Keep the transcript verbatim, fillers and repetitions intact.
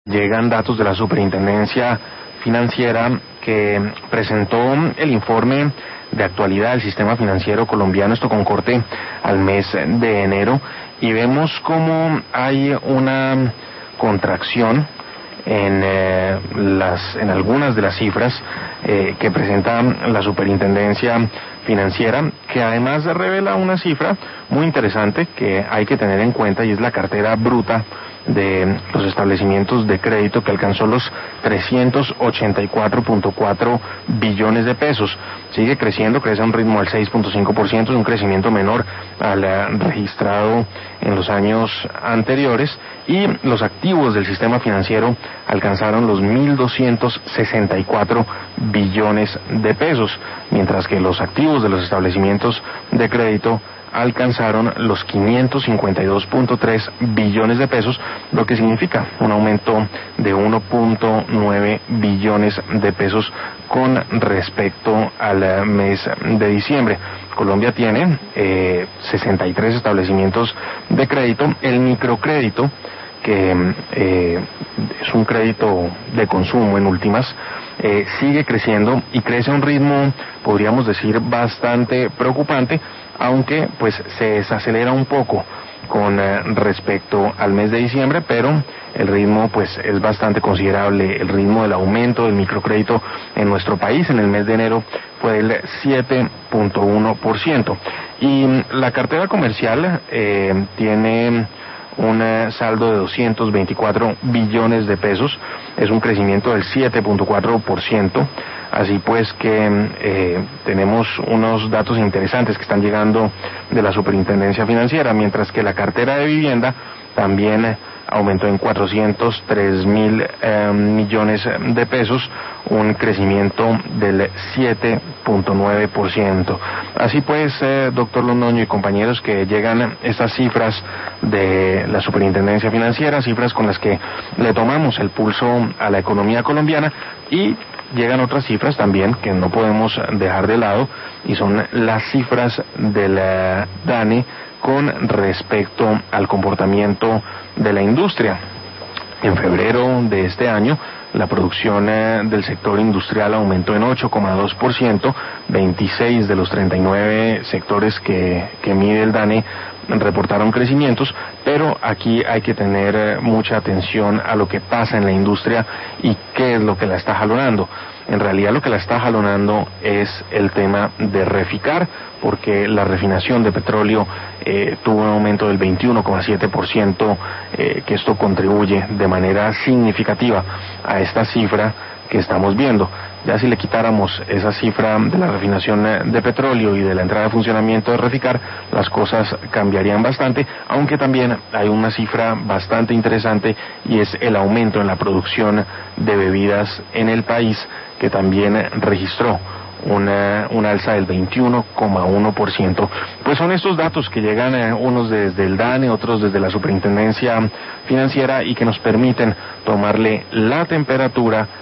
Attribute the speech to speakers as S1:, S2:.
S1: Llegan datos de la Superintendencia Financiera que presentó el informe de actualidad del sistema financiero colombiano, esto con corte al mes de enero, y vemos cómo hay una contracción en eh, las en algunas de las cifras eh, que presenta la Superintendencia Financiera, que además revela una cifra muy interesante que hay que tener en cuenta, y es la cartera bruta de los establecimientos de crédito, que alcanzó los trescientos ochenta y cuatro punto cuatro billones de pesos. Sigue creciendo, crece a un ritmo del seis punto cinco por ciento, es un crecimiento menor al uh, registrado en los años anteriores, y los activos del sistema financiero alcanzaron los mil doscientos sesenta y cuatro billones de pesos, mientras que los activos de los establecimientos de crédito alcanzaron los quinientos cincuenta y dos punto tres billones de pesos, lo que significa un aumento de uno punto nueve billones de pesos con respecto al mes de diciembre. Colombia tiene eh, sesenta y tres establecimientos de crédito. El microcrédito, que eh, es un crédito de consumo en últimas, eh, sigue creciendo y crece a un ritmo, podríamos decir, bastante preocupante, aunque pues se desacelera un poco con eh, respecto al mes de diciembre, pero el ritmo pues es bastante considerable. El ritmo del aumento del microcrédito en nuestro país en el mes de enero fue del siete punto uno por ciento, y la cartera comercial eh, tiene un saldo de doscientos veinticuatro billones de pesos, es un crecimiento del siete punto cuatro por ciento, así pues que eh, tenemos unos datos interesantes que están llegando de la Superintendencia Financiera, mientras que la cartera de vivienda también aumentó en cuatrocientos tres mil eh, millones de pesos, un crecimiento del siete punto nueve por ciento. Así pues, eh, doctor Londoño y compañeros, que llegan estas cifras de la Superintendencia Financiera, cifras con las que le tomamos el pulso a la economía colombiana, y llegan otras cifras también que no podemos dejar de lado, y son las cifras de la DANE con respecto al comportamiento de la industria. En febrero de este año, la producción eh, del sector industrial aumentó en ocho coma dos por ciento, veintiséis de los treinta y nueve sectores que, que mide el DANE reportaron crecimientos, pero aquí hay que tener eh, mucha atención a lo que pasa en la industria y qué es lo que la está jalonando. En realidad lo que la está jalonando es el tema de Reficar, porque la refinación de petróleo eh, tuvo un aumento del veintiuno coma siete por ciento, eh, que esto contribuye de manera significativa a esta cifra que estamos viendo. Ya si le quitáramos esa cifra de la refinación de petróleo y de la entrada de funcionamiento de Reficar, las cosas cambiarían bastante, aunque también hay una cifra bastante interesante, y es el aumento en la producción de bebidas en el país, que también registró una, una alza del veintiuno coma uno por ciento. Pues son estos datos que llegan, eh, unos desde el DANE, otros desde la Superintendencia Financiera, y que nos permiten tomarle la temperatura